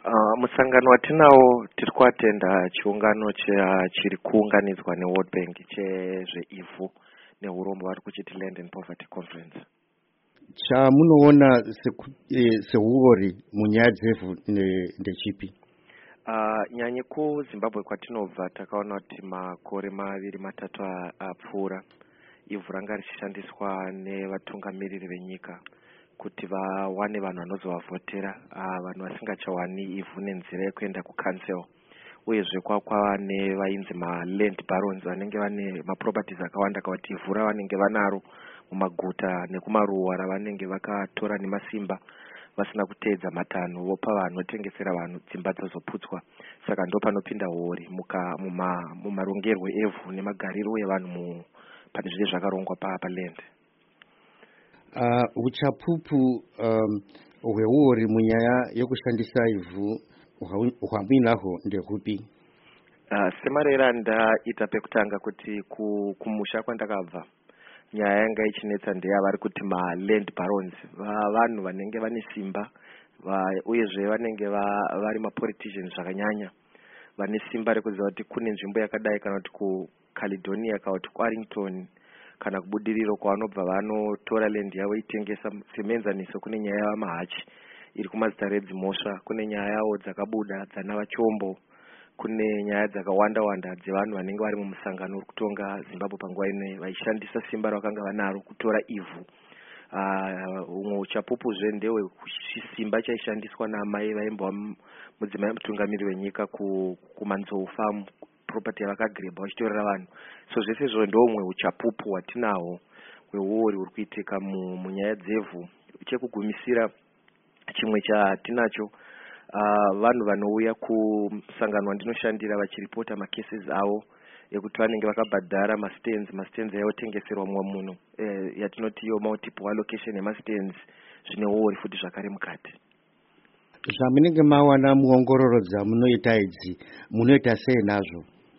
Musangano watinawo tiri kuatenda chiungano chiri kuunganidzwa neWorld Bank chezveivhu neurombo vari kuchiti Land and Poverty Conference. Chamunoona seurori munyaya dzevhu ndechipi? Nyanye kuZimbabwe kwatinobva takaona kuti makore 2-3 apfuura ivhu ranga richishandiswa nevatungamiriri venyika kuti vawane vanhu vanozovavhotera, vanhu vasingachawani ivhu nenzira yekuenda kucouncil, uyezve kwava nevainzi maland barons vanenge vane maproperties akawanda kuti ivhu ravanenge vanaro mumaguta nekumaruwa ravanenge vakatora nemasimba vasina kuteedza matanho vopa vanhu votengesera vanhu dzimba dzozoputswa. Saka ndo panopinda hori mumarongerwo evhu nemagariro evanhu pane zvese zvakarongwa paland. Uchapupu hweuri munyaya yekushandisa ivhu hwamuinahwo ndehupi? Semarera ndaita pekutanga kuti kumusha kwandakabva nyaya yanga ichinetsa ndeyavari kuti maland barons vanhu vanenge vane simba uyezve vanenge vari mapoliticians zvakanyanya vane simba rekuziva kuti kune nzvimbo yakadai kana kuti kuCaledonia kana kuti kuArlington kana kubudiriro kwavanobva vanotora land yavo itengesa semenzaniso. Kune nyaya yavamahachi iri kumazita redzimhosva, kune nyaya yawo dzakabuda dzana vachombo, kune nyaya dzakawanda dzevanhu vanenge vari mumusangano uri kutonga Zimbabwe panguva ino vaishandisa simba ravakanga vanaro kutora ivhu. Umwe uchapupu ndewe simba chaishandiswa naamai vaimbwa mudzimai mutungamiriri wenyika kumanzou farm, property yavakagrebha vachitorera vanhu. So zvese izvo ndomwe uchapupu hwatinahwo hweuri uri kuitika munyaya dzevhu. Chekugumisira chimwe chatinacho vanhu vanouya kusangano wandinoshandira vachiripota macases avo ekuti vanenge vakabhadhara mastands ayotengeserwa mumwe munhu yatinoti iyo multiple allocation yemastands zvine uri futi zvakare mukati. Zvamunenge mawana muongororo dzamunoita idzi munoita sei nazvo?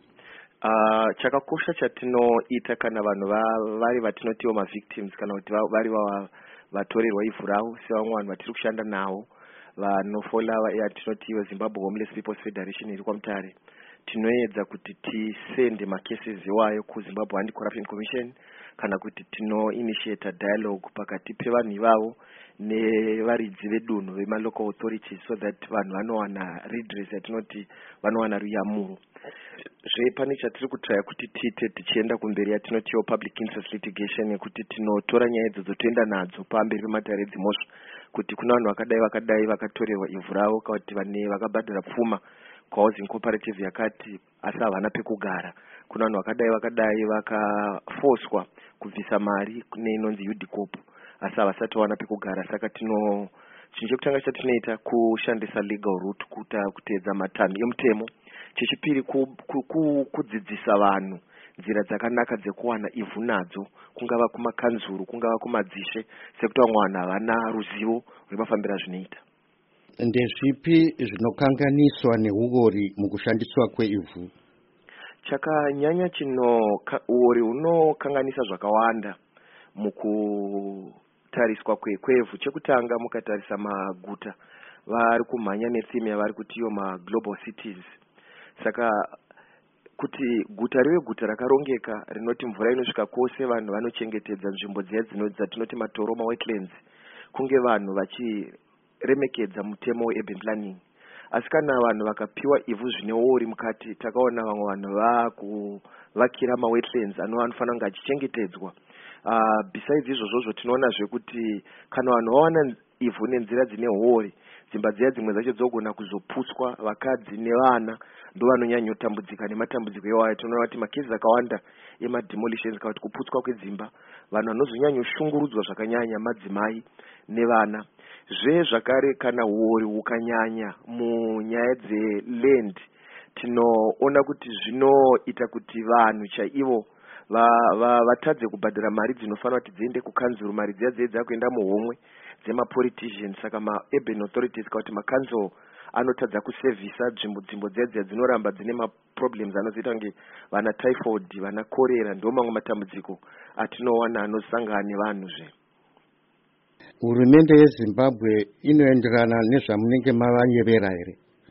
Chakakosha chatinoita kana vanhu vari vatinotiwo mavictims kana kuti vari vatorerwa ivhu ravo sevamwe vanhu vatiri kushanda navo vanofola yatinotiwo Zimbabwe Homeless People's Federation iri kwaMutare, tinoedza kuti tisende macases iwayo kuZimbabwe Anti-Corruption Commission kana kuti tinoinitiate dialogue pakati pevanhu ivavo nevaridzi vedunhu vemalocal authorities so that vanhu vanowana redress yatinoti vanowana ruyamuro. Pane chatiri kutraya kuti tiite tichienda kumberi yatinotiwo public interest litigation yekuti tinotora nyaya idzodzo toenda nadzo pamberi pematare edzimhosva kuti kuna vanhu vakadai vakatorerwa ivhu ravo kana kuti vakabhadhara pfuma kwahousing cooperative yakati asi havana pekugara. Kuna vanhu vakadai vakafoswa kubvisa mari neinonzi UDCOP asi havasati vawana pekugara. Saka chinhu chekutanga chatinoita kushandisa legal route kuteedza matanho emutemo. Chechipiri kudzidzisa vanhu nzira dzakanaka dzekuwana ivhu nadzo, kungava kumakanzuru kungava kumadzishe, sekuti vamwe vanhu havana ruzivo rwemafambiro zvinoita. Ndezvipi zvinokanganiswa nehuori mukushandiswa kweivhu? Chakanyanya uori unokanganisa zvakawanda mukutariswa kwevhu. Chekutanga mukatarisa maguta vari kumhanya netheme yavari kuti iyo maglobal cities. Saka kuti guta rive guta rakarongeka rinoti mvura inosvika kwose, vanhu vanochengetedza nzvimbo dzatinoti matoro mawetlands, kunge vanhu vachiremekedza mutemo weurban planning. Asi kana vanhu vakapiwa ivhu zvineuri mukati, takaona vamwe vanhu vakuvakira mawetlands anofanira kunge achichengetedzwa. Besides izvozvo tinoonazve kuti kana vanhu vawana ivhu nenzira dzine hori, dzimba dziya dzimwe dzacho dzogona kuzoputswa. Vakadzi nevana ndo vanonyanya kutambudzika nematambudziko iwayo. Tinoona kuti makesi akawanda emademolitions kana kuti kuputswa kwedzimba, vanhu vanozonyanya kushungurudzwa zvakanyanya madzimai nevana. Zvakare kana huori hukanyanya munyaya dzeland, tinoona kuti zvinoita kuti vanhu chaivo vatadze kubhadhara mari dzinofanira kuti dziende kukanzuru, mari dziya dzakuenda muhomwe dzemapoliticians. Saka maurban authorities kana kuti makanzuru anotadza kusevhisa nzvimbo dziya dzinoramba dzine maproblems anozoita kunge vana typhoid, vana korera. Ndo mamwe matambudziko atinowana anosangana nevanhuzve. Hurumende yeZimbabwe inoenderana nezvamunenge mavanyevera here?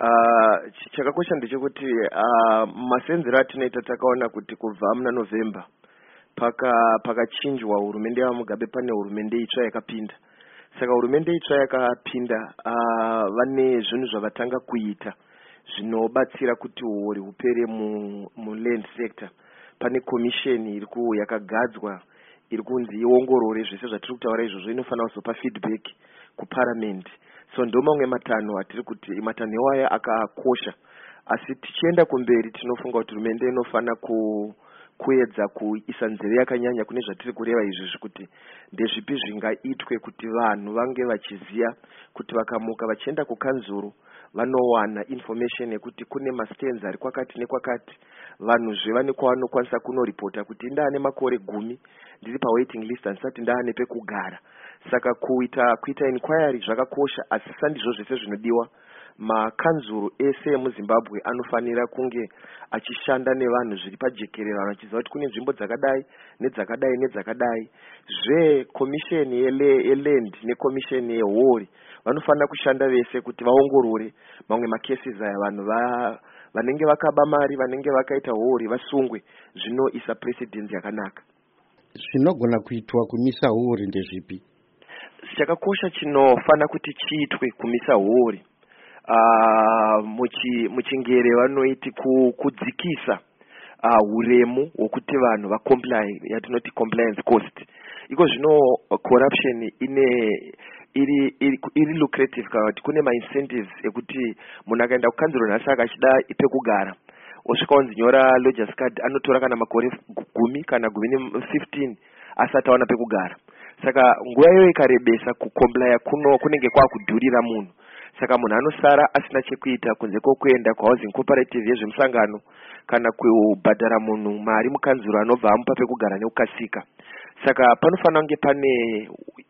chakakosha ndechekuti masenzero atinoita takaona kuti kubva muna November pakachinjwa hurumende yaMugabe pane hurumende itsva yakapinda. Saka hurumende itsva yakapinda vane zvinhu zvavatanga kuita zvinobatsira kuti uori hupere mu-land sector. Pane commission yakagadzwa iri kunzi iongorore zvese zvatiri kutaura izvozvo, inofanira kuzopa feedback kuparliament. So ndo mamwe matanho atiri kuti matanho iwaya akakosha, asi tichienda kumberi tinofunga kuti hurumende inofanira kuedza kuisa nzeve yakanyanya kune zvatiri kureva izvi, kuti ndezvipi zvingaitwe kuti vanhu vange vachiziva kuti vakamuka vachienda kukanzuru vanowana information yekuti kune mastands ari kwakati nekwakati, vanhu zvevane kwavanokwanisa kunoripota kuti ndaane makore 10 ndiri pawaiting list handisati ndaane pekugara. Saka kuita inquiry zvakakosha, asi sandizvo zvese zvinodiwa. Makanzuru ese emuZimbabwe anofanira kunge achishanda nevanhu zviri pajekerera, vachiziva kuti kune nzvimbo dzakadai nedzakadai nedzakadai. Commission yeland nekommission yehori vanofanira kushanda vese kuti vaongorore mamwe macases aya, vanhu vanenge vakaba mari, vanenge vakaita hori vasungwe, zvinoisa precedence yakanaka. Zvinogona kuitwa kumisa hori ndezvipi? Chakakosha chinofana kuti chiitwe kumisa hori, muchingere vanoiti kudzikisa huremu hwokuti vanhu vacomply, yatinoti compliance cost. Iko zvino corruption iri lucrative, kana kuti kune ma-incentives ekuti munhu akaenda kukanzuro nhasi akachida pekugara, osvika onzi nyora lodgers card, anotora kana makore 10 kana 15 asati awana pekugara. Saka nguva iyoyo ikarebesa, kukomplya kunenge kwakudhurira munhu. Saka munhu anosara asina chekuita kunze kwokuenda kuhousing cooperative yezvemusangano kana kubhadhara munhu mari mukanzuro anobva amupa pekugara nekukasika. Saka panofanira kunge pane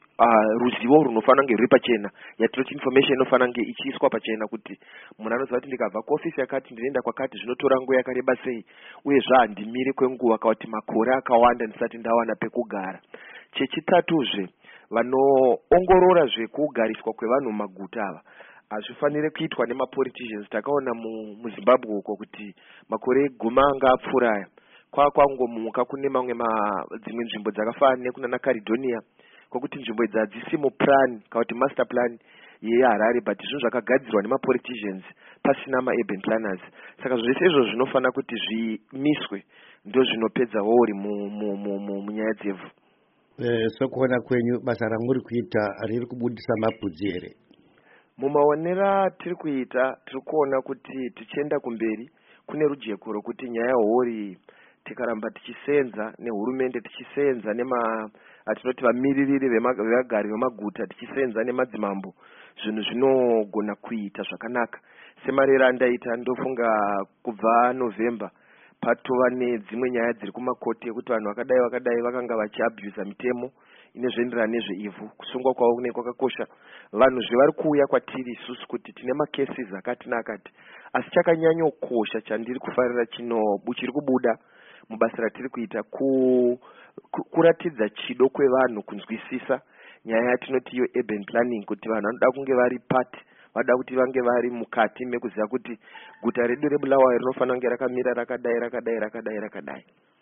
ruzivo runofanira kunge ruri pachena, yatinoti information inofanira kunge ichiiswa pachena, kuti munhu anoziva kuti ndikabva kuofisi yakati ndinoenda kwakati zvinotora nguva yakareba sei, uye handimiri kwenguva kana kuti makore akawanda ndisati ndawana pekugara. Chechitatuzve, vanoongorora zvekugariswa kwevanhu mumaguta ava hazvifanire kuitwa nemapoliticians. Takaona muZimbabwe uko kuti makore 10 anga apfuura kwangomuka kune mamwe dzimwe nzvimbo dzakafanana nekunana Caledonia, kwekuti nzvimbo idzi hadzisi muplan kana kuti master plan yeHarare, but zvinhu zvakagadzirwa nemapoliticians pasina ma-urban planners. Saka zvese izvo zvinofanira kuti zvimiswe, ndo zvinopedza hori munyaya dzevhu. Sokuona kwenyu basa ramuri kuita riri kubudisa mabvudzi here? Mumaonera tiri kuita, tiri kuona kuti tichienda kumberi kune rujeko rokuti nyaya yehori tikaramba tichisenza nehurumende, tichisenza atinoti vamiririri vevagari vemaguta, tichisenza nemadzimambo, zvinhu zvinogona kuita zvakanaka. Semarero andaita, ndofunga kubva November patova nedzimwe nyaya dziri kumakoti ekuti vanhu vakadai vakanga vachiabhusa mitemo inezveenderana nezveivhu. Kusungwa kwavo kune kwakakosha. Vanhu zvevari kuuya kwatiri isusu kuti tine macases akati neakati, asi chakanyanyokosha chandiri kufarira chiri kubuda mubasa ratiri kuita, kuratidza chido kwevanhu kunzwisisa nyaya yatinoti iyo urban planning, kuti vanhu vanoda kunge vari part, vada kuti vange vari mukati mekuziva kuti guta redu reBulawayo rinofanira kunge rakamira rakadai.